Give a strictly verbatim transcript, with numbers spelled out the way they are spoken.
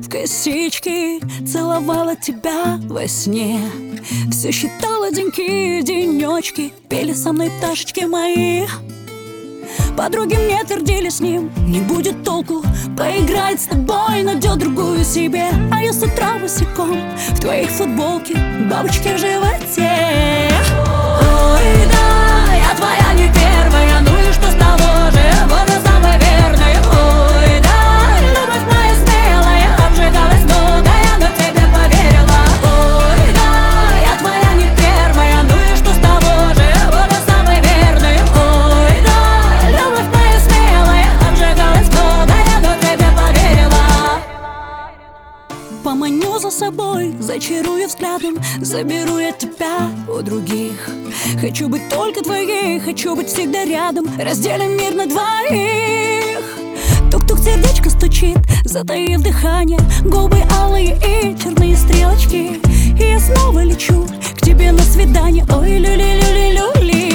в косички, целовала тебя во сне. Все считала деньки, денечки, пели со мной пташечки мои. Подруги мне твердили, с ним не будет толку, поиграет с тобой, найдет другую себе. А я с утра босиком в твоих футболке, бабочки в животе. Ой, да, я твоя не первая, ну и что с того же, вот и самая верная. Ой, да, любовь моя смелая, обжигалась много, я на тебе поверила. Ой, да, я твоя не первая, ну и что с того же, вот и самая верная. Ой, да, любовь моя смелая, обжигалась много, я на тебе поверила. Поманю за собой, зачарую взглядом, заберу я тебя у других. Хочу быть только твоей, хочу быть всегда рядом, разделим мир на двоих. Тук-тук, сердечко стучит, затаив дыхание, губы алые и черные стрелочки. И я снова лечу к тебе на свидание. Ой, люли-люли-люли.